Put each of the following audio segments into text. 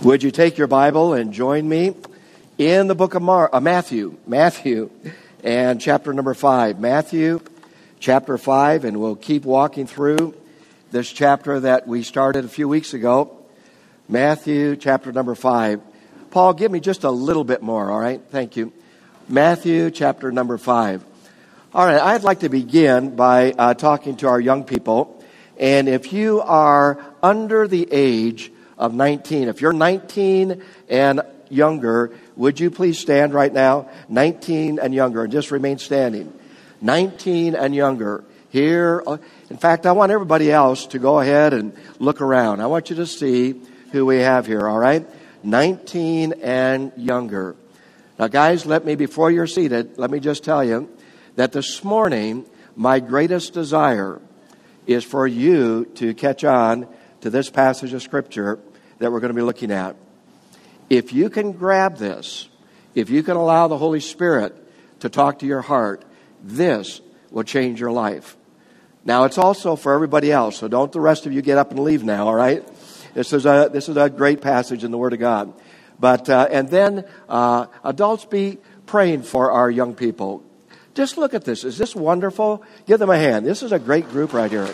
Would you take your Bible and join me in the book of Matthew and chapter number 5. Matthew chapter 5, and we'll keep walking through this chapter that we started a few weeks ago. Matthew chapter number 5. Paul, give me just a little bit more, all right? Thank you. Matthew chapter number 5. All right, I'd like to begin by talking to our young people. And if you are under the age of 19, if you're 19 and younger, would you please stand right now? 19 and younger, and just remain standing. 19 and younger. Here, in fact, I want everybody else to go ahead and look around. I want you to see who we have here, all right? 19 and younger. Now, guys, before you're seated, let me just tell you that this morning, my greatest desire is for you to catch on to this passage of Scripture that we're going to be looking at. If you can grab this, if you can allow the Holy Spirit to talk to your heart, this will change your life. Now, it's also for everybody else, so don't the rest of you get up and leave now, all right? This is a great passage in the Word of God. But and then adults, be praying for our young people. Just look at this. Is this wonderful? Give them a hand. This is a great group right here.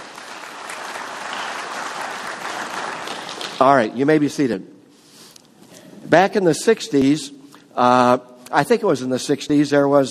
All right, you may be seated. Back in the 60s, I think it was in the 60s, there was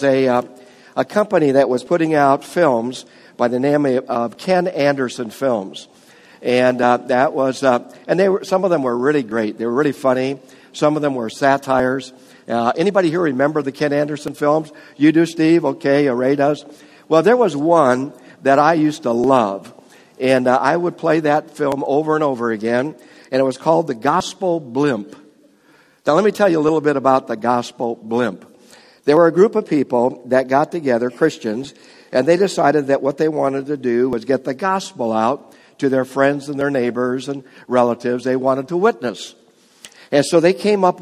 a company that was putting out films by the name of Ken Anderson Films. And that was, and some of them were really great. They were really funny. Some of them were satires. Anybody here remember the Ken Anderson films? You do, Steve? Okay, Ray does. Well, there was one that I used to love. And I would play that film over and over again. And it was called The Gospel Blimp. Now, let me tell you a little bit about the Gospel Blimp. There were a group of people that got together, Christians, and they decided that what they wanted to do was get the gospel out to their friends and their neighbors and relatives. They wanted to witness. And so they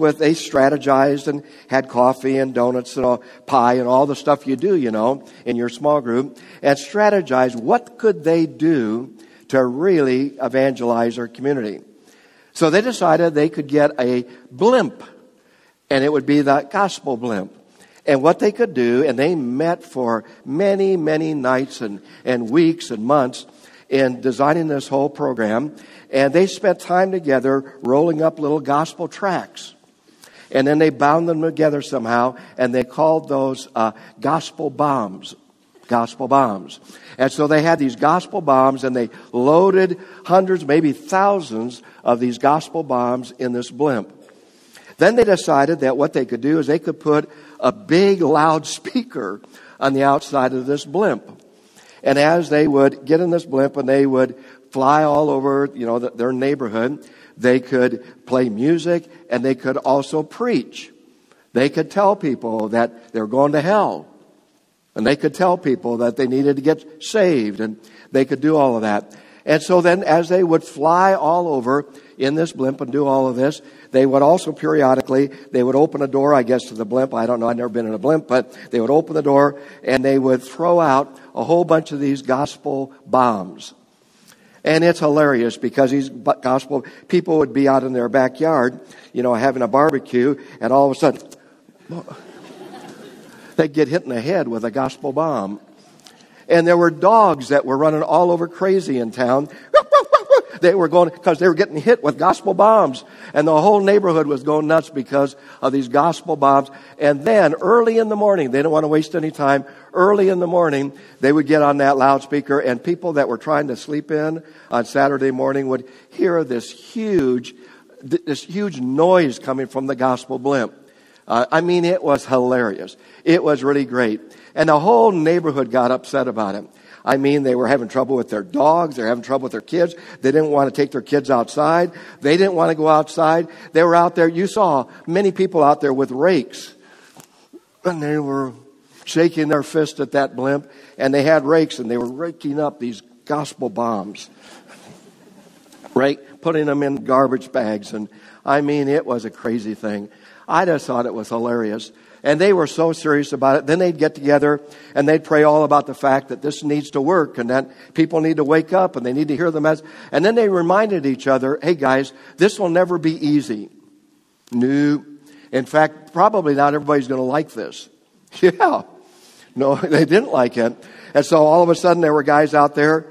strategized and had coffee and donuts and pie and all the stuff you do, in your small group, and strategized what could they do to really evangelize their community. So they decided they could get a blimp, and it would be the gospel blimp. And what they could do, and they met for many, many nights and weeks and months in designing this whole program. And they spent time together rolling up little gospel tracts. And then they bound them together somehow, and they called those gospel bombs. Gospel bombs. And so they had these gospel bombs, and they loaded hundreds, maybe thousands of these gospel bombs in this blimp. Then they decided that what they could do is they could put a big loud speaker on the outside of this blimp. And as they would get in this blimp and they would fly all over, their neighborhood, they could play music and they could also preach. They could tell people that they're going to hell. And they could tell people that they needed to get saved, and they could do all of that. And so then as they would fly all over in this blimp and do all of this, they would also periodically, they would open a door, I guess, to the blimp. I don't know, I've never been in a blimp, but they would open the door and they would throw out a whole bunch of these gospel bombs. And it's hilarious because these gospel people would be out in their backyard, having a barbecue, and all of a sudden, they'd get hit in the head with a gospel bomb. And there were dogs that were running all over crazy in town. They were going, because they were getting hit with gospel bombs. And the whole neighborhood was going nuts because of these gospel bombs. And then early in the morning, they didn't want to waste any time. Early in the morning, they would get on that loudspeaker, and people that were trying to sleep in on Saturday morning would hear this huge noise coming from the gospel blimp. It was hilarious. It was really great. And the whole neighborhood got upset about it. They were having trouble with their dogs. They were having trouble with their kids. They didn't want to take their kids outside. They didn't want to go outside. They were out there. You saw many people out there with rakes. And they were shaking their fist at that blimp. And they had rakes, and they were raking up these gospel bombs. Right? Putting them in garbage bags. And it was a crazy thing. I just thought it was hilarious. And they were so serious about it. Then they'd get together and they'd pray all about the fact that this needs to work and that people need to wake up and they need to hear the message. And then they reminded each other, hey guys, this will never be easy. No. In fact, probably not everybody's going to like this. Yeah. No, they didn't like it. And so all of a sudden there were guys out there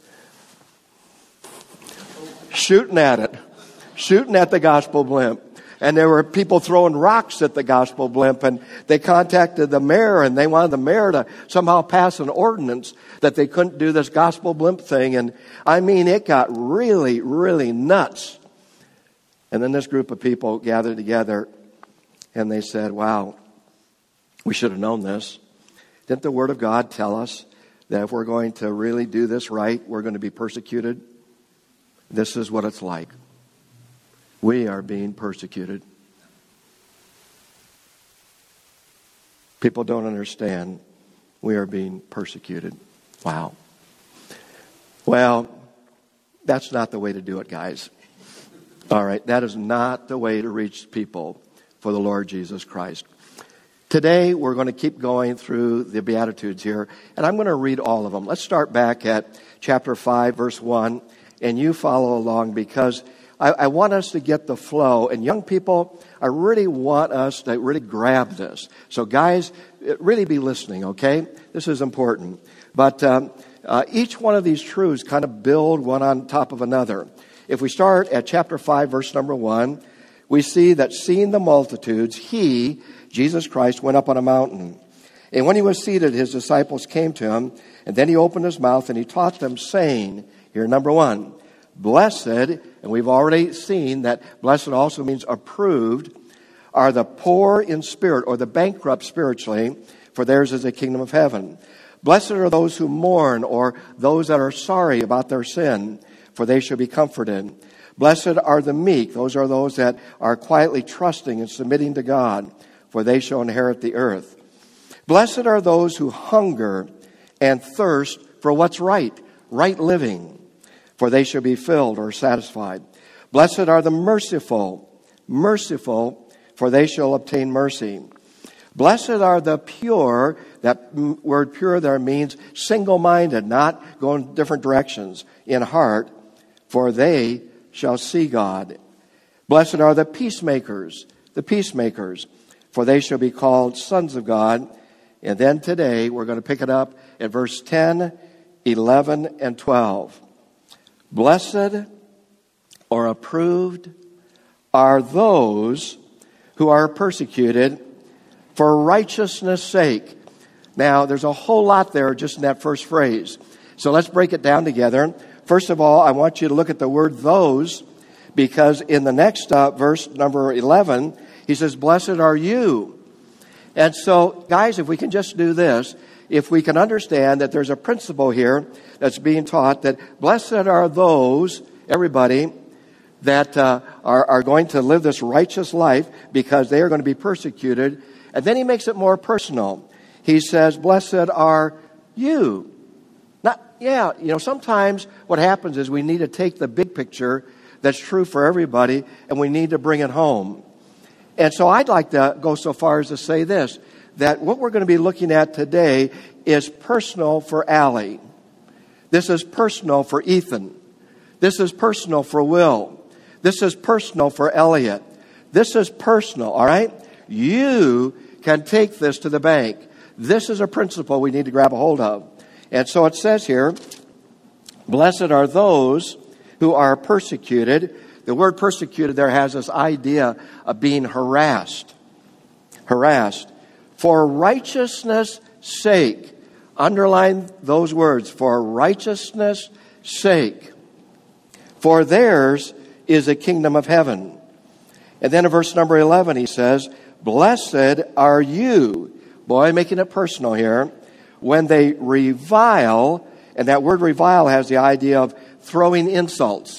shooting at it, shooting at the gospel blimp. And there were people throwing rocks at the gospel blimp, and they contacted the mayor, and they wanted the mayor to somehow pass an ordinance that they couldn't do this gospel blimp thing. And I mean, it got really, really nuts. And then this group of people gathered together, and they said, wow, we should have known this. Didn't the Word of God tell us that if we're going to really do this right, we're going to be persecuted? This is what it's like. We are being persecuted. People don't understand. We are being persecuted. Wow. Well, that's not the way to do it, guys. All right, that is not the way to reach people for the Lord Jesus Christ. Today, we're going to keep going through the Beatitudes here, and I'm going to read all of them. Let's start back at chapter 5, verse 1, and you follow along, because I want us to get the flow. And young people, I really want us to really grab this. So guys, really be listening, okay? This is important. But each one of these truths kind of build one on top of another. If we start at chapter 5, verse number 1, we see that seeing the multitudes, he, Jesus Christ, went up on a mountain. And when he was seated, his disciples came to him, and then he opened his mouth and he taught them, saying, here, number 1, blessed, and we've already seen that blessed also means approved, are the poor in spirit, or the bankrupt spiritually, for theirs is the kingdom of heaven. Blessed are those who mourn, or those that are sorry about their sin, for they shall be comforted. Blessed are the meek, those are those that are quietly trusting and submitting to God, for they shall inherit the earth. Blessed are those who hunger and thirst for what's right living, for they shall be filled or satisfied. Blessed are the merciful, for they shall obtain mercy. Blessed are the pure, that word pure there means single-minded, not going different directions, in heart, for they shall see God. Blessed are the peacemakers, for they shall be called sons of God. And then today we're going to pick it up at verse 10, 11, and 12. Blessed or approved are those who are persecuted for righteousness' sake. Now, there's a whole lot there just in that first phrase. So let's break it down together. First of all, I want you to look at the word those, because in the next verse, number 11, he says, blessed are you. And so, guys, if we can just do this, if we can understand that there's a principle here that's being taught, that blessed are those, everybody, that are going to live this righteous life because they are going to be persecuted. And then he makes it more personal. He says, blessed are you. Sometimes what happens is we need to take the big picture that's true for everybody, and we need to bring it home. And so I'd like to go so far as to say this, that what we're going to be looking at today is personal for Allie. This is personal for Ethan. This is personal for Will. This is personal for Elliot. This is personal, all right? You can take this to the bank. This is a principle we need to grab a hold of. And so it says here, blessed are those who are persecuted. The word persecuted there has this idea of being harassed. Harassed. For righteousness' sake. Underline those words. For righteousness' sake. For theirs is the kingdom of heaven. And then in verse number 11 he says, blessed are you. Boy, making it personal here. When they revile, and that word revile has the idea of throwing insults,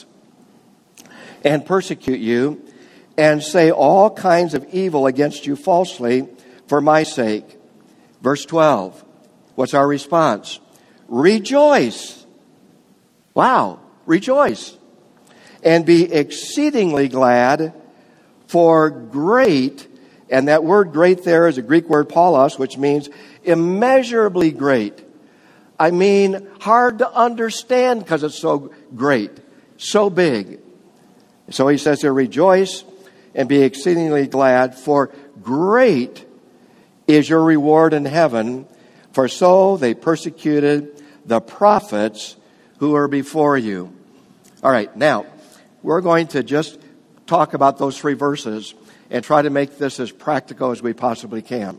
and persecute you, and say all kinds of evil against you falsely for my sake. Verse 12. What's our response? Rejoice. Wow. Rejoice. And be exceedingly glad, for great, and that word great there is a Greek word paulos, which means immeasurably great. I mean, hard to understand because it's so great, so big. So he says here, rejoice and be exceedingly glad, for great is your reward in heaven, for so they persecuted the prophets who are before you. All right, now, we're going to just talk about those 3 verses and try to make this as practical as we possibly can.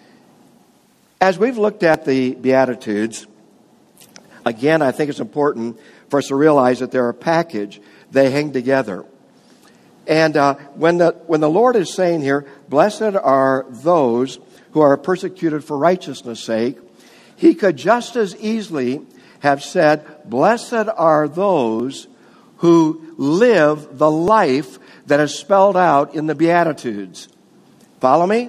As we've looked at the Beatitudes, again, I think it's important for us to realize that they're a package. They hang together. And when the Lord is saying here, blessed are those who are persecuted for righteousness' sake, he could just as easily have said, blessed are those who live the life that is spelled out in the Beatitudes. Follow me?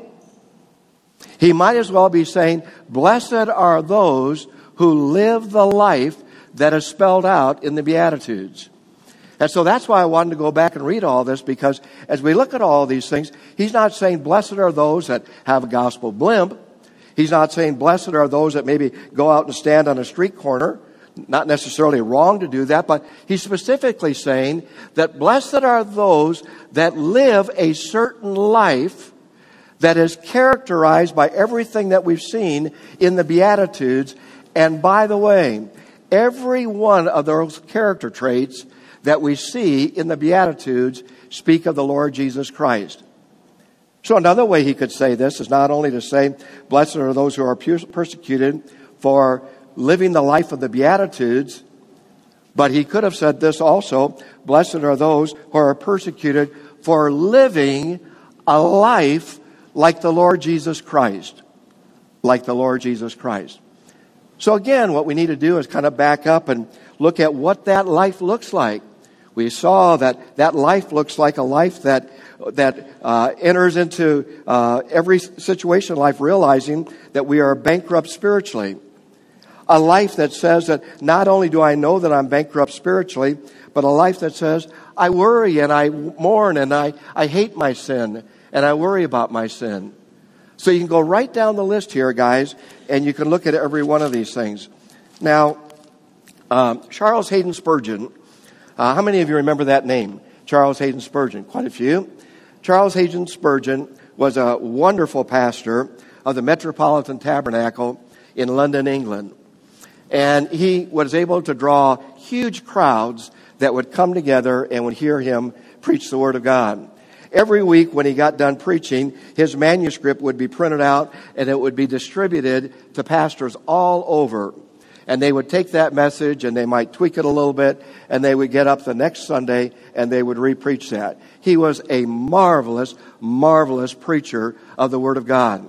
He might as well be saying, blessed are those who live the life that is spelled out in the Beatitudes. And so that's why I wanted to go back and read all this, because as we look at all these things, he's not saying blessed are those that have a gospel blimp. He's not saying blessed are those that maybe go out and stand on a street corner. Not necessarily wrong to do that, but he's specifically saying that blessed are those that live a certain life that is characterized by everything that we've seen in the Beatitudes. And by the way, every one of those character traits that we see in the Beatitudes speak of the Lord Jesus Christ. So another way he could say this is not only to say, blessed are those who are persecuted for living the life of the Beatitudes, but he could have said this also, blessed are those who are persecuted for living a life like the Lord Jesus Christ. Like the Lord Jesus Christ. So again, what we need to do is kind of back up and look at what that life looks like. We saw that life looks like a life that enters into every situation in life realizing that we are bankrupt spiritually. A life that says that not only do I know that I'm bankrupt spiritually, but a life that says I worry and I mourn and I hate my sin and I worry about my sin. So you can go right down the list here, guys, and you can look at every one of these things. Now, Charles Haddon Spurgeon, how many of you remember that name? Charles Haddon Spurgeon, quite a few. Charles Haddon Spurgeon was a wonderful pastor of the Metropolitan Tabernacle in London, England. And he was able to draw huge crowds that would come together and would hear him preach the Word of God. Every week when he got done preaching, his manuscript would be printed out and it would be distributed to pastors all over. And they would take that message and they might tweak it a little bit and they would get up the next Sunday and they would re-preach that. He was a marvelous, marvelous preacher of the Word of God.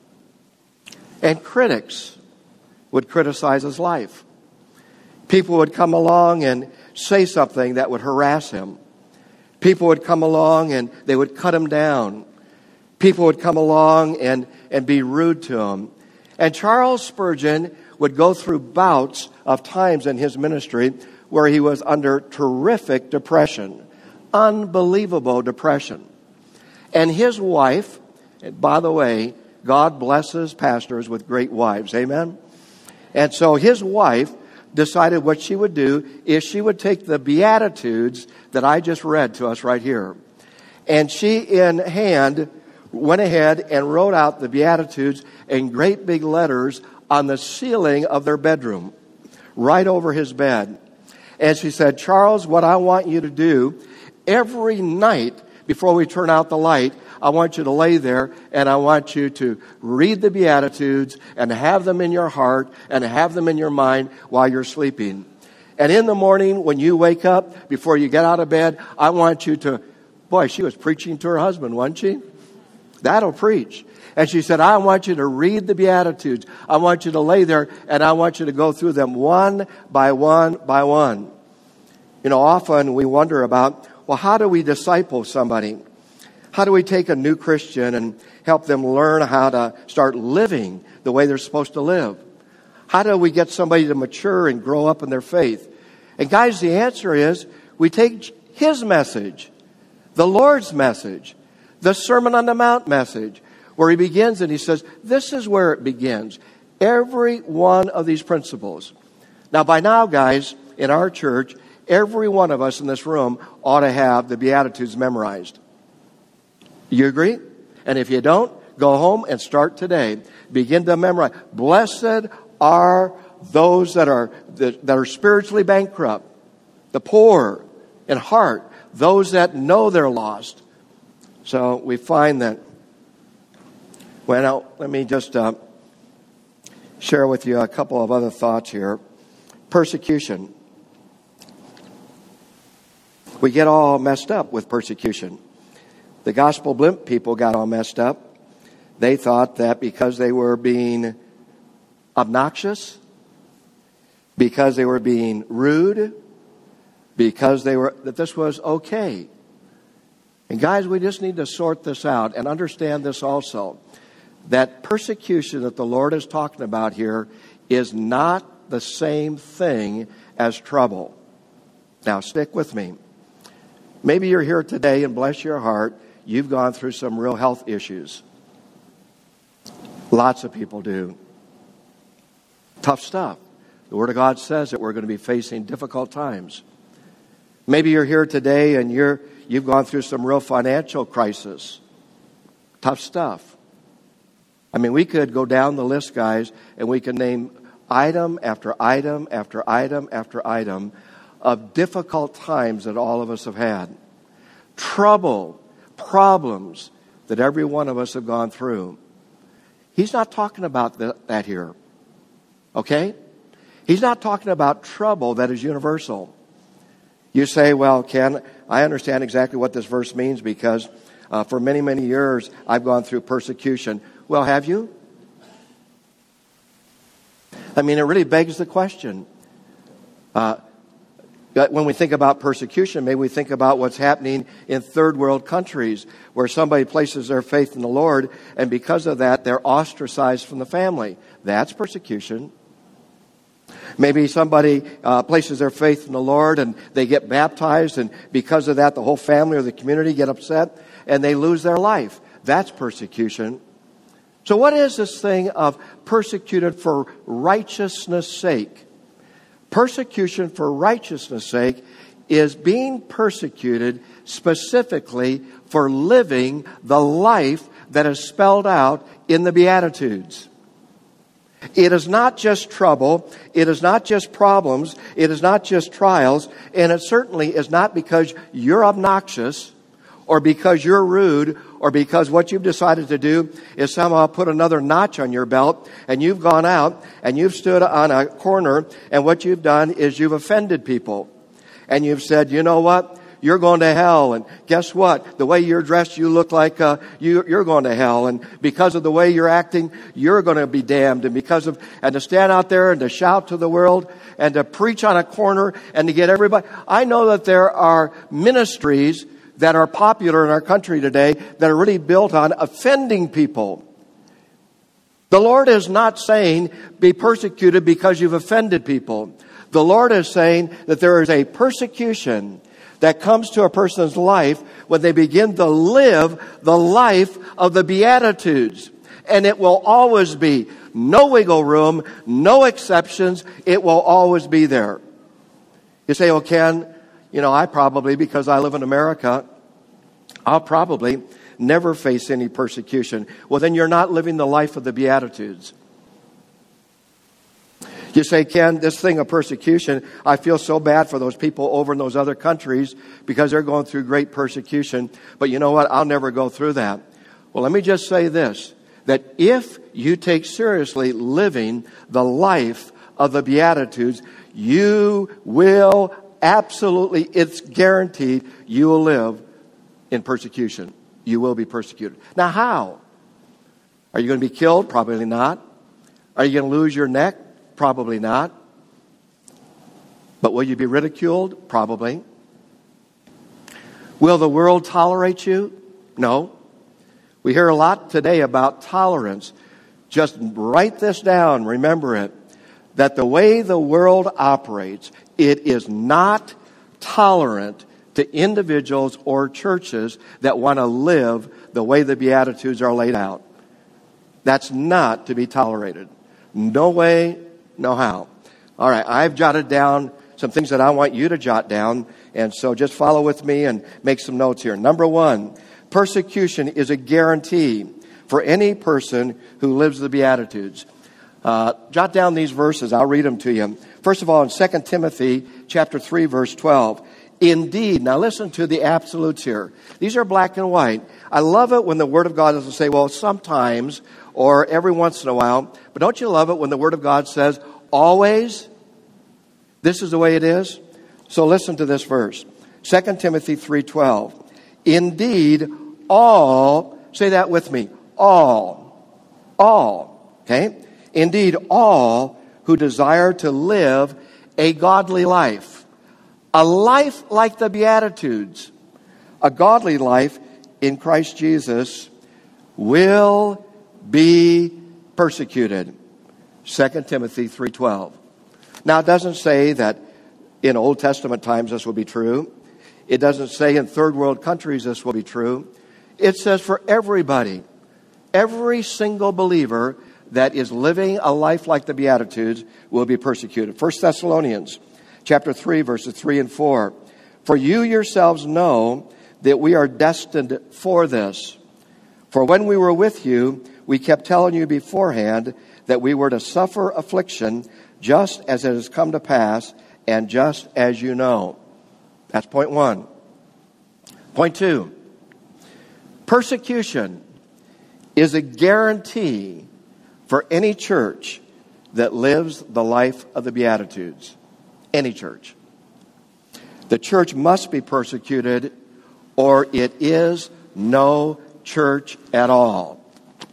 And critics would criticize his life. People would come along and say something that would harass him. People would come along and they would cut him down. People would come along and be rude to him. And Charles Spurgeon would go through bouts of times in his ministry where he was under terrific depression, unbelievable depression. And his wife, and by the way, God blesses pastors with great wives, amen? And so his wife decided what she would do is she would take the Beatitudes that I just read to us right here. And she in hand went ahead and wrote out the Beatitudes in great big letters on the ceiling of their bedroom, right over his bed. And she said, Charles, what I want you to do every night before we turn out the light, I want you to lay there and I want you to read the Beatitudes and have them in your heart and have them in your mind while you're sleeping. And in the morning when you wake up, before you get out of bed, I want you to, boy, she was preaching to her husband, wasn't she? That'll preach. And she said, I want you to read the Beatitudes. I want you to lay there and I want you to go through them one by one by one. You know, often we wonder about, well, how do we disciple somebody? How do we take a new Christian and help them learn how to start living the way they're supposed to live? How do we get somebody to mature and grow up in their faith? And guys, the answer is we take his message, the Lord's message, the Sermon on the Mount message, where he begins and he says, this is where it begins. Every one of these principles. Now, by now, guys, in our church, every one of us in this room ought to have the Beatitudes memorized. You agree? And if you don't, go home and start today. Begin to memorize. Blessed are those that are spiritually bankrupt, the poor in heart, those that know they're lost. So we find that. Well, now, let me just share with you a couple of other thoughts here. Persecution. We get all messed up with persecution. The gospel blimp people got all messed up. They thought that because they were being obnoxious, because they were being rude, that this was okay. And guys, we just need to sort this out and understand this also. That persecution that the Lord is talking about here is not the same thing as trouble. Now, stick with me. Maybe you're here today and bless your heart, you've gone through some real health issues. Lots of people do. Tough stuff. The Word of God says that we're going to be facing difficult times. Maybe you're here today and you've gone through some real financial crisis. Tough stuff. I mean, we could go down the list, guys, and we can name item after item after item after item of difficult times that all of us have had. Trouble, problems that every one of us have gone through. He's not talking about that here. Okay? He's not talking about trouble that is universal. You say, well, Ken, I understand exactly what this verse means because for many, many years I've gone through persecution. Well, have you? I mean, it really begs the question. When we think about persecution, maybe we think about what's happening in third world countries where somebody places their faith in the Lord and because of that, they're ostracized from the family. That's persecution. Maybe somebody places their faith in the Lord and they get baptized and because of that, the whole family or the community get upset and they lose their life. That's persecution. So what is this thing of persecuted for righteousness' sake? Persecution for righteousness' sake is being persecuted specifically for living the life that is spelled out in the Beatitudes. It is not just trouble. It is not just problems. It is not just trials. And it certainly is not because you're obnoxious or because you're rude or because what you've decided to do is somehow put another notch on your belt and you've gone out and you've stood on a corner and what you've done is you've offended people. And you've said, you know what? You're going to hell. And guess what? The way you're dressed, you look like you're going to hell. And because of the way you're acting, you're going to be damned. And and to stand out there and to shout to the world and to preach on a corner and to get everybody. I know that there are ministries that are popular in our country today that are really built on offending people. The Lord is not saying be persecuted because you've offended people. The Lord is saying that there is a persecution that comes to a person's life when they begin to live the life of the Beatitudes. And it will always be no wiggle room, no exceptions. It will always be there. You say, oh, Ken, I probably, because I live in America, I'll probably never face any persecution. Well, then you're not living the life of the Beatitudes. You say, Ken, this thing of persecution, I feel so bad for those people over in those other countries because they're going through great persecution. But you know what? I'll never go through that. Well, let me just say this, that if you take seriously living the life of the Beatitudes, you will absolutely, it's guaranteed, you will live in persecution. You will be persecuted. Now, how? Are you going to be killed? Probably not. Are you going to lose your neck? Probably not. But will you be ridiculed? Probably. Will the world tolerate you? No. We hear a lot today about tolerance. Just write this down. Remember it. That the way the world operates, it is not tolerant to individuals or churches that want to live the way the Beatitudes are laid out. That's not to be tolerated. No way, no how. All right, I've jotted down some things that I want you to jot down, and so just follow with me and make some notes here. Number one, Persecution is a guarantee for any person who lives the Beatitudes. Jot down these verses. I'll read them to you. First of all, in 2 Timothy chapter 3, verse 12. Indeed, now listen to the absolutes here. These are black and white. I love it when the Word of God doesn't say, well, sometimes or every once in a while. But don't you love it when the Word of God says, always? This is the way it is. So listen to this verse. 2 Timothy 3:12. Indeed, all, say that with me, all, okay? Indeed, all who desire to live a godly life, a life like the Beatitudes, a godly life in Christ Jesus, will be persecuted. 2 Timothy 3:12. Now, it doesn't say that in Old Testament times this will be true. It doesn't say in third world countries this will be true. It says for everybody, every single believer that is living a life like the Beatitudes will be persecuted. 1 Thessalonians chapter 3, verses 3 and 4. For you yourselves know that we are destined for this. For when we were with you, we kept telling you beforehand that we were to suffer affliction just as it has come to pass and just as you know. That's point one. Point two. Persecution is a guarantee for any church that lives the life of the Beatitudes. Any church. The church must be persecuted or it is no church at all.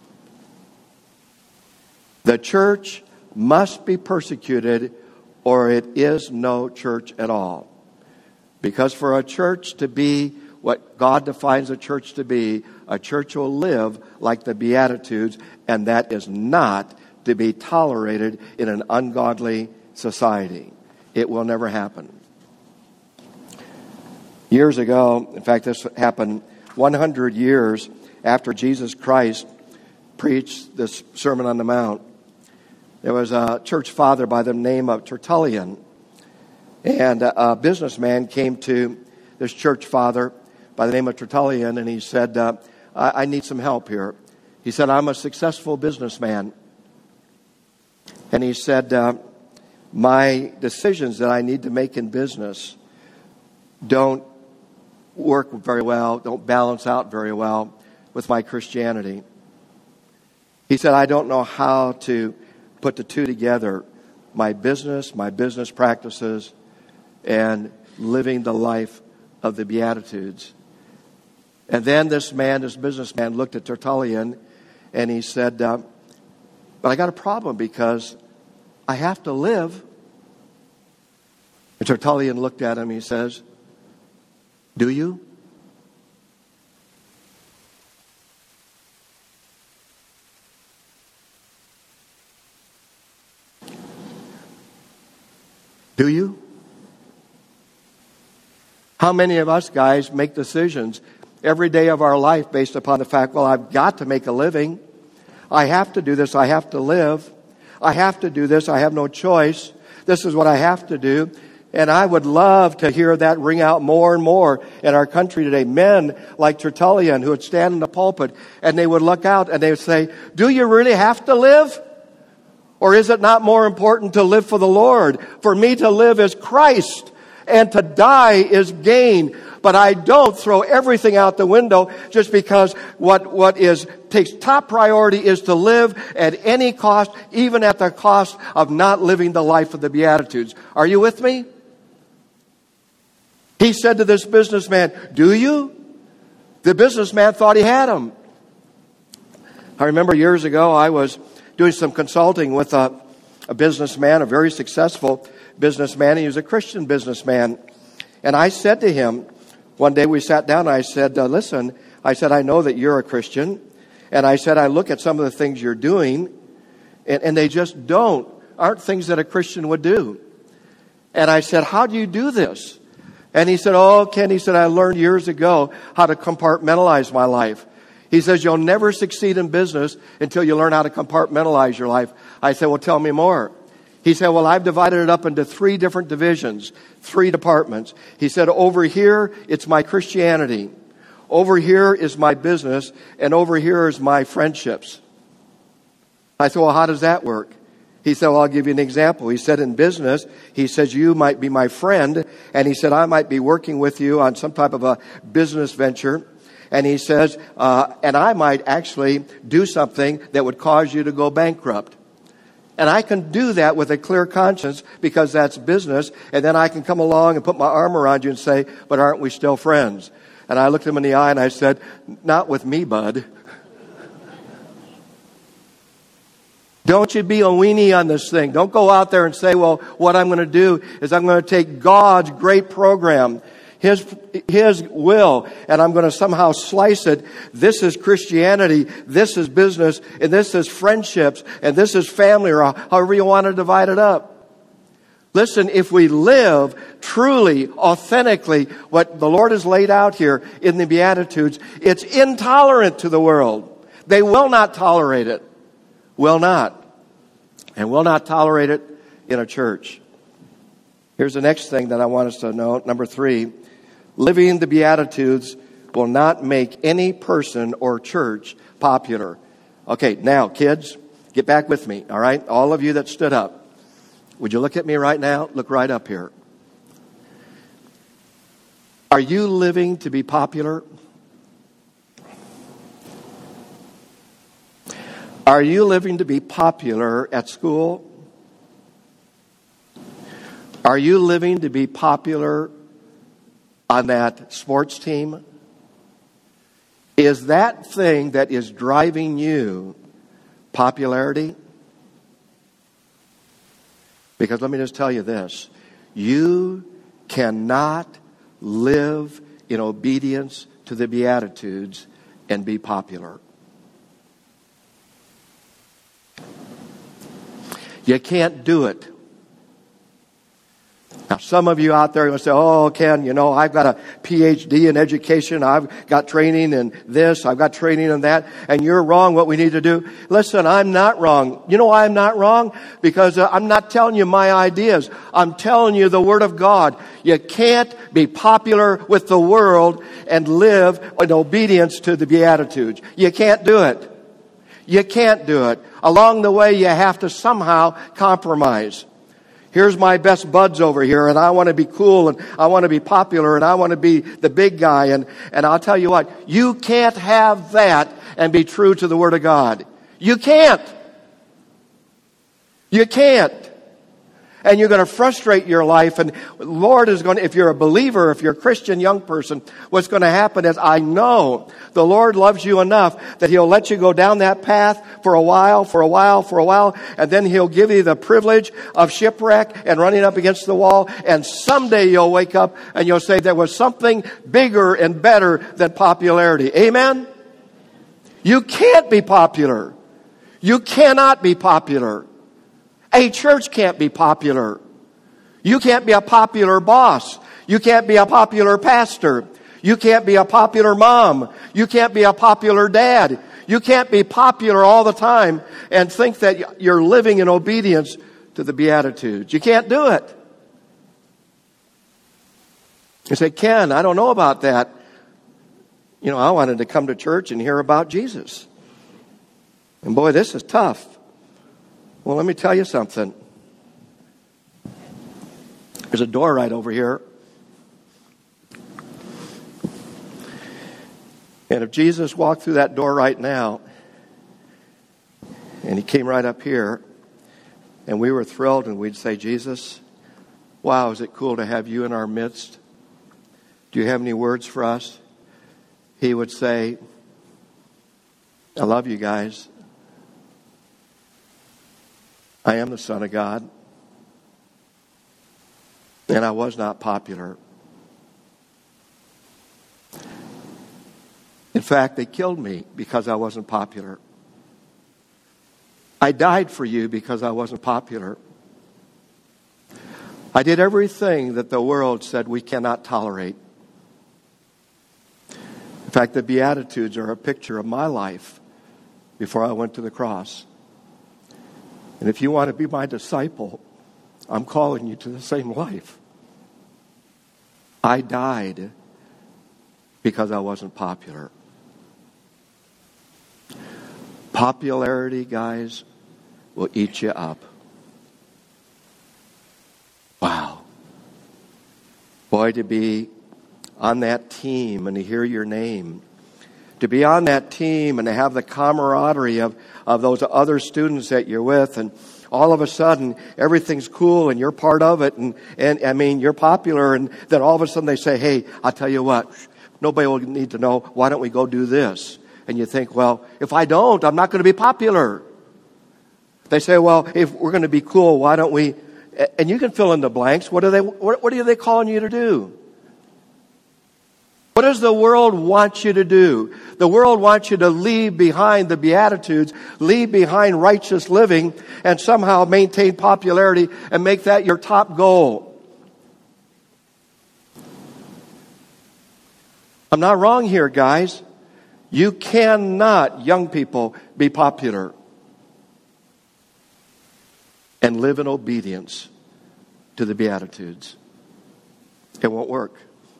The church must be persecuted or it is no church at all. Because for a church to be what God defines a church to be, a church will live like the Beatitudes, and that is not to be tolerated in an ungodly society. It will never happen. Years ago, in fact, this happened 100 years after Jesus Christ preached this Sermon on the Mount. There was a church father by the name of Tertullian. And a businessman came to this church father by the name of Tertullian, and he said, I need some help here. He said, I'm a successful businessman. And he said, my decisions that I need to make in business don't work very well, don't balance out very well with my Christianity. He said, I don't know how to put the two together, my business practices, and living the life of the Beatitudes. And then this businessman looked at Tertullian and he said, but I got a problem because I have to live. And Tertullian looked at him and he says, do you? Do you? How many of us guys make decisions every day of our life based upon the fact, well, I've got to make a living. I have to do this. I have to live. I have to do this. I have no choice. This is what I have to do. And I would love to hear that ring out more and more in our country today. Men like Tertullian who would stand in the pulpit and they would look out and they would say, do you really have to live? Or is it not more important to live for the Lord? For me to live is Christ, and to die is gain. But I don't throw everything out the window just because what takes top priority is to live at any cost, even at the cost of not living the life of the Beatitudes. Are you with me? He said to this businessman, do you? The businessman thought he had him. I remember years ago I was doing some consulting with a businessman, a very successful businessman. He was a Christian businessman. And I said to him, one day we sat down and I said, listen, I said, I know that you're a Christian. And I said, I look at some of the things you're doing and they just aren't things that a Christian would do. And I said, how do you do this? And he said, oh, Ken, he said, I learned years ago how to compartmentalize my life. He says, you'll never succeed in business until you learn how to compartmentalize your life. I said, well, tell me more. He said, well, I've divided it up into 3 different divisions, 3 departments. He said, over here, it's my Christianity. Over here is my business, and over here is my friendships. I said, well, how does that work? He said, well, I'll give you an example. He said, in business, he says, you might be my friend. And he said, I might be working with you on some type of a business venture. And he says, and I might actually do something that would cause you to go bankrupt. And I can do that with a clear conscience because that's business. And then I can come along and put my arm around you and say, but aren't we still friends? And I looked him in the eye and I said, not with me, bud. Don't you be a weenie on this thing. Don't go out there and say, well, what I'm going to do is I'm going to take God's great program, His will, and I'm going to somehow slice it. This is Christianity, this is business, and this is friendships, and this is family, or however you want to divide it up. Listen, if we live truly, authentically, what the Lord has laid out here in the Beatitudes, it's intolerant to the world. They will not tolerate it. Will not. And will not tolerate it in a church. Here's the next thing that I want us to note. Number 3, living the Beatitudes will not make any person or church popular. Okay, now, kids, get back with me, all right? All of you that stood up. Would you look at me right now? Look right up here. Are you living to be popular? Are you living to be popular at school? Are you living to be popular on that sports team? Is that thing that is driving you popularity? Because let me just tell you this. You cannot live in obedience to the Beatitudes and be popular. You can't do it. Now, some of you out there are going to say, oh, Ken, you know, I've got a PhD in education. I've got training in this. I've got training in that. And you're wrong what we need to do. Listen, I'm not wrong. You know why I'm not wrong? Because I'm not telling you my ideas. I'm telling you the Word of God. You can't be popular with the world and live in obedience to the Beatitudes. You can't do it. You can't do it. Along the way, you have to somehow compromise. Here's my best buds over here, and I want to be cool, and I want to be popular, and I want to be the big guy. And I'll tell you what, you can't have that and be true to the Word of God. You can't. You can't. And you're going to frustrate your life. And the Lord is going to, if you're a believer, if you're a Christian young person, what's going to happen is I know the Lord loves you enough that He'll let you go down that path for a while, and then He'll give you the privilege of shipwreck and running up against the wall. And someday you'll wake up and you'll say there was something bigger and better than popularity. Amen? You can't be popular. You cannot be popular. A church can't be popular. You can't be a popular boss. You can't be a popular pastor. You can't be a popular mom. You can't be a popular dad. You can't be popular all the time and think that you're living in obedience to the Beatitudes. You can't do it. You say, Ken, I don't know about that. You know, I wanted to come to church and hear about Jesus. And boy, this is tough. Well, let me tell you something. There's a door right over here. And if Jesus walked through that door right now, and He came right up here, and we were thrilled, and we'd say, Jesus, wow, is it cool to have you in our midst? Do you have any words for us? He would say, I love you guys. I am the Son of God. And I was not popular. In fact, they killed me because I wasn't popular. I died for you because I wasn't popular. I did everything that the world said we cannot tolerate. In fact, the Beatitudes are a picture of my life before I went to the cross. And if you want to be my disciple, I'm calling you to the same life. I died because I wasn't popular. Popularity, guys, will eat you up. Wow. Boy, to be on that team and to hear your name. To be on that team and to have the camaraderie of those other students that you're with, and all of a sudden everything's cool and you're part of it, and I mean you're popular, and then all of a sudden they say, hey, I'll tell you what, nobody will need to know, why don't we go do this? And you think, well, if I don't, I'm not going to be popular. They say, well, if we're going to be cool, why don't we, and you can fill in the blanks. What are they calling you to do? What does the world want you to do? The world wants you to leave behind the Beatitudes, leave behind righteous living, and somehow maintain popularity and make that your top goal. I'm not wrong here, guys. You cannot, young people, be popular and live in obedience to the Beatitudes. It won't work.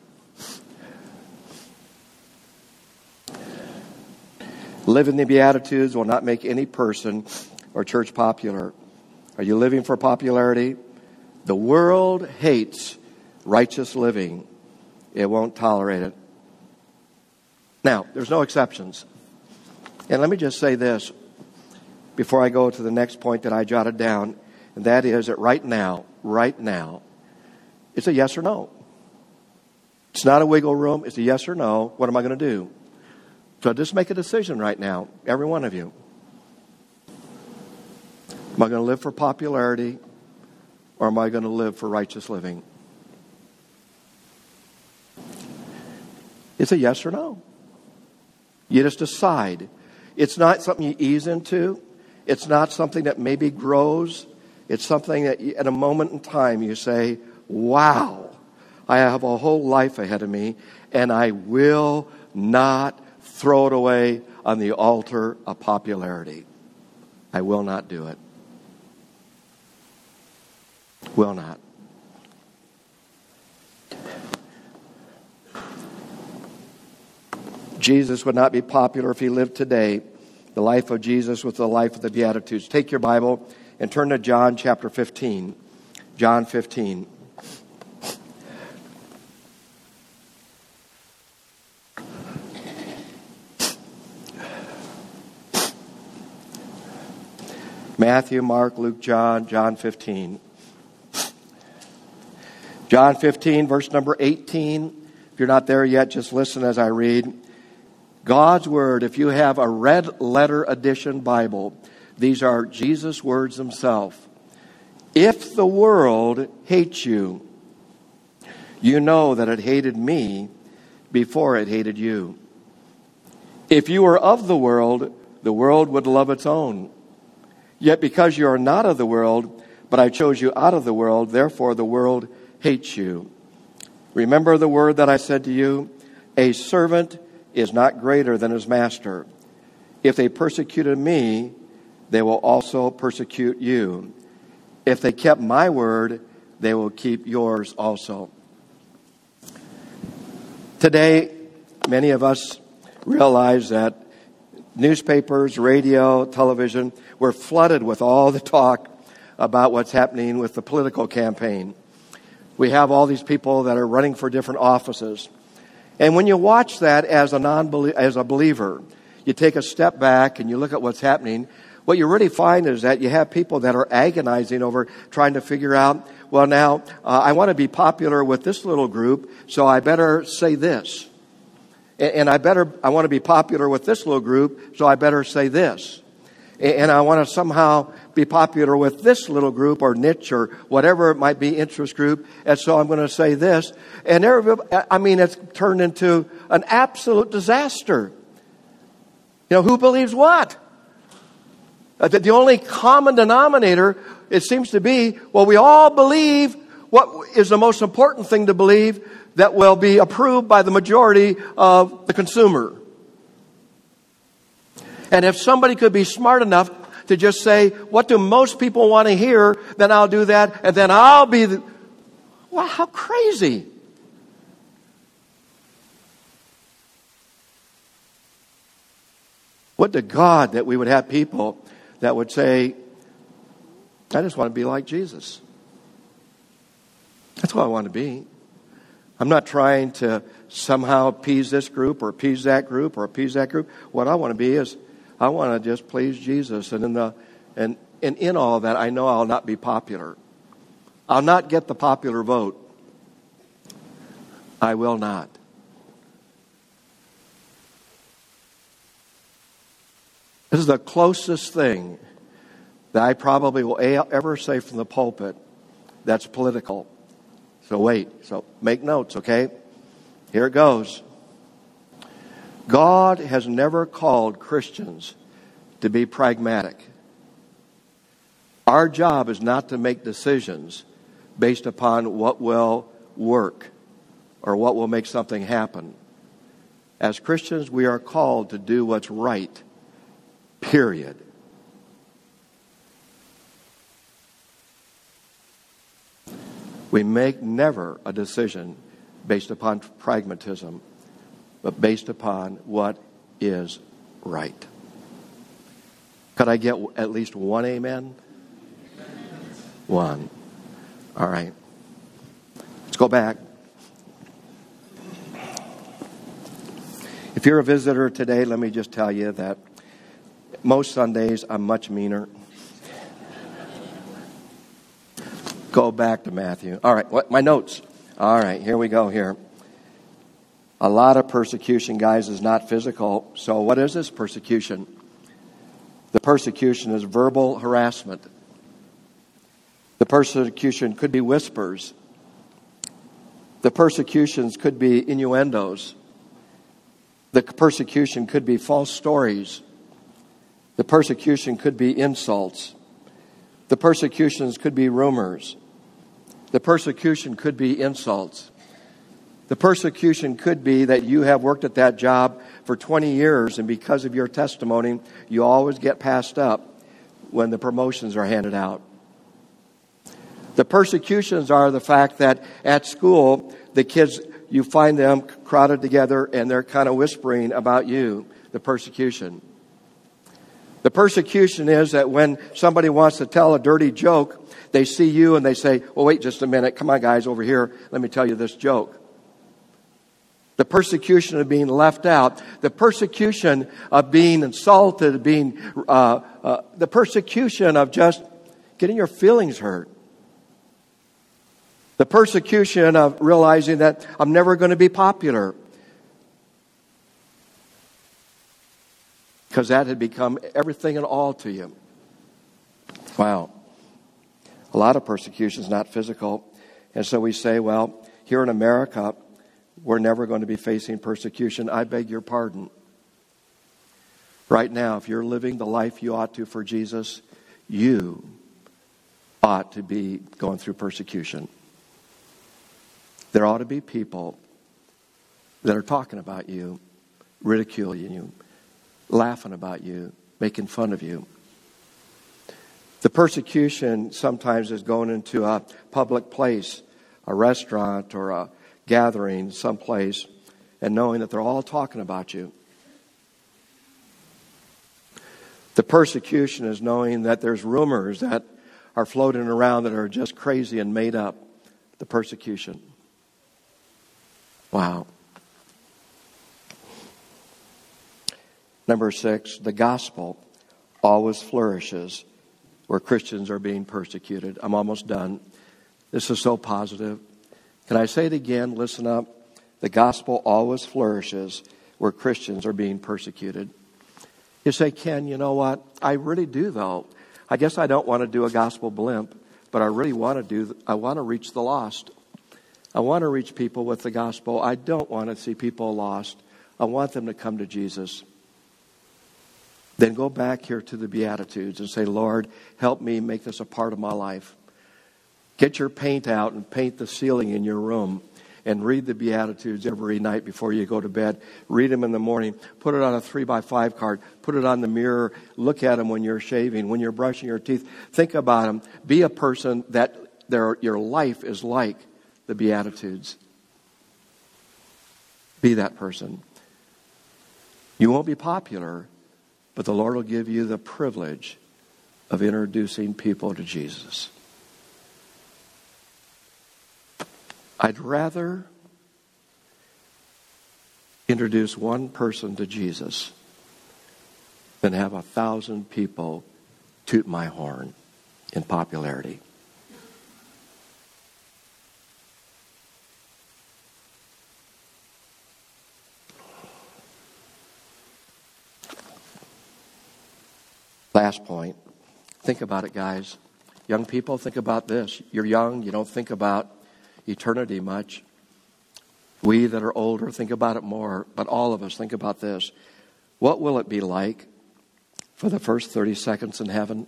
Living the Beatitudes will not make any person or church popular. Are you living for popularity? The world hates righteous living. It won't tolerate it. Now, there's no exceptions. And let me just say this before I go to the next point that I jotted down, and that is that right now, it's a yes or no. It's not a wiggle room. It's a yes or no. What am I going to do? So just make a decision right now, every one of you. Am I going to live for popularity, or am I going to live for righteous living? It's a yes or no. You just decide. It's not something you ease into. It's not something that maybe grows. It's something that at a moment in time you say, wow, I have a whole life ahead of me, and I will not throw it away on the altar of popularity. I will not do it. Will not. Jesus would not be popular if he lived today. The life of Jesus was the life of the Beatitudes. Take your Bible and turn to John chapter 15. John 15. Matthew, Mark, Luke, John 15. John 15, verse number 18. If you're not there yet, just listen as I read. God's Word, if you have a red letter edition Bible, these are Jesus' words himself. If the world hates you, you know that it hated me before it hated you. If you were of the world would love its own. Yet because you are not of the world, but I chose you out of the world, therefore the world hates you. Remember the word that I said to you, a servant is not greater than his master. If they persecuted me, they will also persecute you. If they kept my word, they will keep yours also. Today, many of us realize that newspapers, radio, television, we're flooded with all the talk about what's happening with the political campaign. We have all these people that are running for different offices. And when you watch that as a believer, you take a step back and you look at what's happening, what you really find is that you have people that are agonizing over trying to figure out, well, now, I want to be popular with this little group, so I better say this. And I want to be popular with this little group, so I better say this. And I want to somehow be popular with this little group or niche or whatever it might be, interest group, and so I'm going to say this. And it's turned into an absolute disaster. You know, who believes what? The only common denominator, it seems to be, well, we all believe what is the most important thing to believe that will be approved by the majority of the consumer. And if somebody could be smart enough to just say, what do most people want to hear, then I'll do that, and then I'll be wow, how crazy. Would to God that we would have people that would say, I just want to be like Jesus. That's what I want to be. I'm not trying to somehow appease this group or appease that group or appease that group. What I want to be is, I want to just please Jesus. And in all of that, I know I'll not be popular. I'll not get the popular vote. I will not. This is the closest thing that I probably will ever say from the pulpit that's political. So wait. So make notes, okay? Here it goes. God has never called Christians to be pragmatic. Our job is not to make decisions based upon what will work or what will make something happen. As Christians, we are called to do what's right. Period. We make never a decision based upon pragmatism, but based upon what is right. Could I get at least one amen? One. All right. Let's go back. If you're a visitor today, let me just tell you that most Sundays I'm much meaner. Go back to Matthew. All right, my notes. All right, here we go here. A lot of persecution, guys, is not physical. So what is this persecution? The persecution is verbal harassment. The persecution could be whispers. The persecutions could be innuendos. The persecution could be false stories. The persecution could be insults. The persecutions could be rumors. The persecution could be insults. The persecution could be that you have worked at that job for 20 years, and because of your testimony, you always get passed up when the promotions are handed out. The persecutions are the fact that at school, the kids, you find them crowded together and they're kind of whispering about you. The persecution. The persecution is that when somebody wants to tell a dirty joke, they see you and they say, well, wait just a minute. Come on, guys, over here. Let me tell you this joke. The persecution of being left out. The persecution of being insulted, the persecution of just getting your feelings hurt. The persecution of realizing that I'm never going to be popular. Because that had become everything and all to you. Wow. A lot of persecution is not physical. And so we say, well, here in America, we're never going to be facing persecution. I beg your pardon. Right now, if you're living the life you ought to for Jesus, you ought to be going through persecution. There ought to be people that are talking about you, ridiculing you, laughing about you, making fun of you. The persecution sometimes is going into a public place, a restaurant or a gathering someplace, and knowing that they're all talking about you. The persecution is knowing that there's rumors that are floating around that are just crazy and made up. The persecution. Wow. Number 6, the gospel always flourishes where Christians are being persecuted. I'm almost done. This is so positive. Can I say it again? Listen up. The gospel always flourishes where Christians are being persecuted. You say, Ken, you know what? I really do, though. I guess I don't want to do a gospel blimp, but I really want to reach the lost. I want to reach people with the gospel. I don't want to see people lost. I want them to come to Jesus. Then go back here to the Beatitudes and say, Lord, help me make this a part of my life. Get your paint out and paint the ceiling in your room and read the Beatitudes every night before you go to bed. Read them in the morning. Put it on a 3x5 card. Put it on the mirror. Look at them when you're shaving, when you're brushing your teeth. Think about them. Be a person that your life is like the Beatitudes. Be that person. You won't be popular, but the Lord will give you the privilege of introducing people to Jesus. I'd rather introduce one person to Jesus than have 1,000 people toot my horn in popularity. Last point. Think about it, guys. Young people, think about this. You're young. You don't think about eternity much. We that are older think about it more. But all of us think about this. What will it be like for the first 30 seconds in heaven?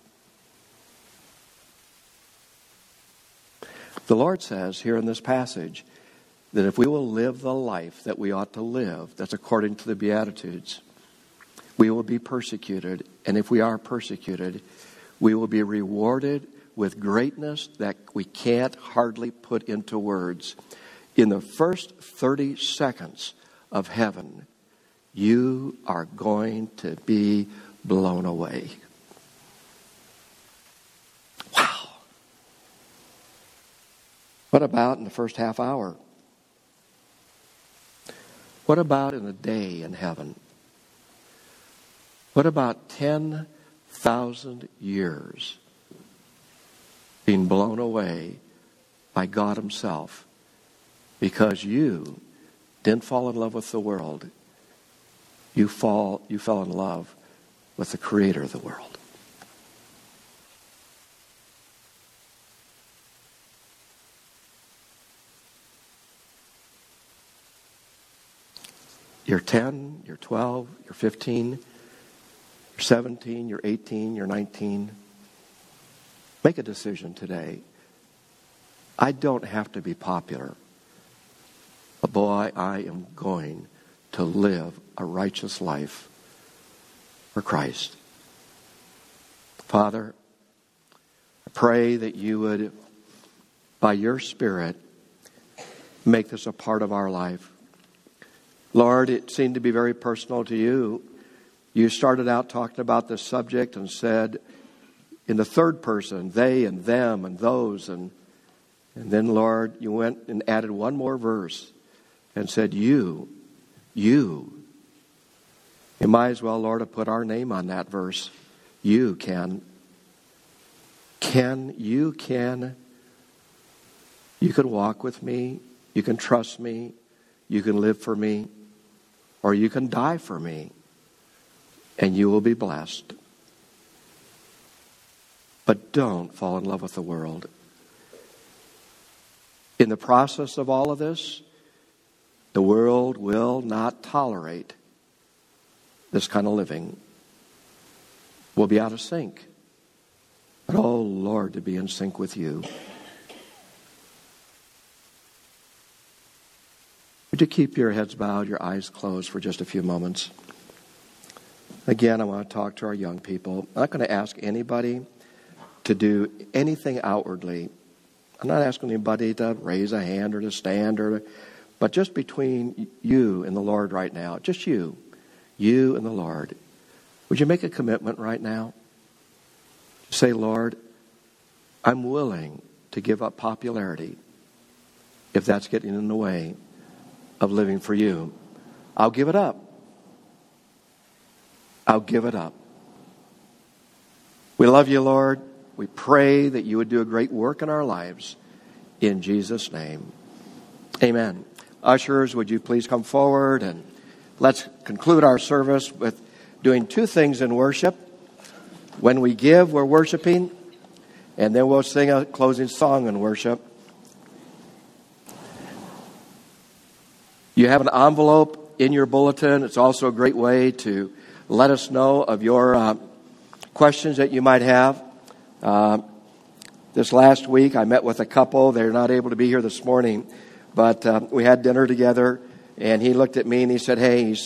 The Lord says here in this passage that if we will live the life that we ought to live, that's according to the Beatitudes, we will be persecuted. And if we are persecuted, we will be rewarded with greatness that we can't hardly put into words. In the first 30 seconds of heaven, you are going to be blown away. Wow. What about in the first half hour? What about in a day in heaven? What about 10,000 years being blown away by God Himself because you didn't fall in love with the world. You fell in love with the Creator of the world. You're 10, you're 12, you're 15, you're 17, you're 18, you're 19. Make a decision today. I don't have to be popular. But boy, I am going to live a righteous life for Christ. Father, I pray that you would, by your Spirit, make this a part of our life. Lord, it seemed to be very personal to you. You started out talking about this subject and said, in the third person, they and them and those. And then, Lord, you went and added one more verse and said, you. You might as well, Lord, have put our name on that verse. You can. You could walk with me. You can trust me. You can live for me. Or you can die for me. And you will be blessed. But don't fall in love with the world. In the process of all of this, the world will not tolerate this kind of living. We'll be out of sync. But oh Lord, to be in sync with you. Would you keep your heads bowed, your eyes closed for just a few moments? Again, I want to talk to our young people. I'm not going to ask anybody to do anything outwardly. I'm not asking anybody to raise a hand or to stand, but just between you and the Lord right now, just you and the Lord. Would you make a commitment right now? Say, Lord, I'm willing to give up popularity if that's getting in the way of living for you. I'll give it up. I'll give it up. We love you, Lord. We pray that you would do a great work in our lives. In Jesus' name. Amen. Ushers, would you please come forward and let's conclude our service with doing two things in worship. When we give, we're worshiping, and then we'll sing a closing song in worship. You have an envelope in your bulletin. It's also a great way to let us know of your questions that you might have. This last week, I met with a couple. They're not able to be here this morning, but we had dinner together, and he looked at me and he said,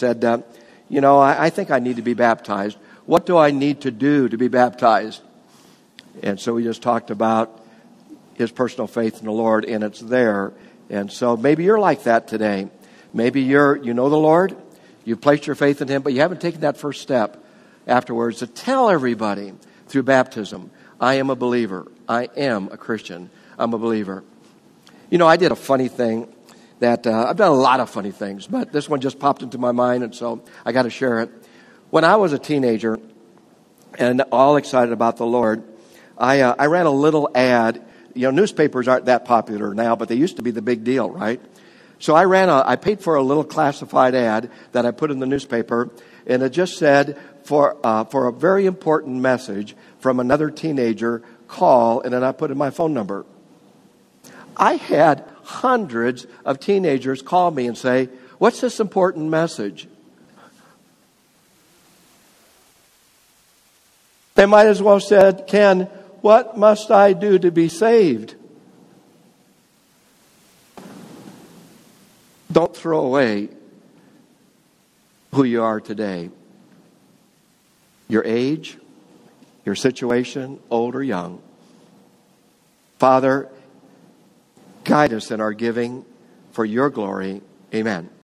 I think I need to be baptized. What do I need to do to be baptized? And so we just talked about his personal faith in the Lord, and it's there. And so maybe you're like that today. Maybe you know the Lord, you've placed your faith in Him, but you haven't taken that first step afterwards to tell everybody through baptism, I am a believer. I am a Christian. I'm a believer. You know, I did a funny thing that I've done a lot of funny things, but this one just popped into my mind, and so I got to share it. When I was a teenager and all excited about the Lord, I ran a little ad. You know, newspapers aren't that popular now, but they used to be the big deal, right? So I paid for a little classified ad that I put in the newspaper, and it just said, for a very important message from another teenager, call, and then I put in my phone number. I had hundreds of teenagers call me and say, what's this important message? They might as well have said, Ken, what must I do to be saved? Don't throw away who you are today. Your age, your situation, old or young. Father, guide us in our giving for your glory. Amen.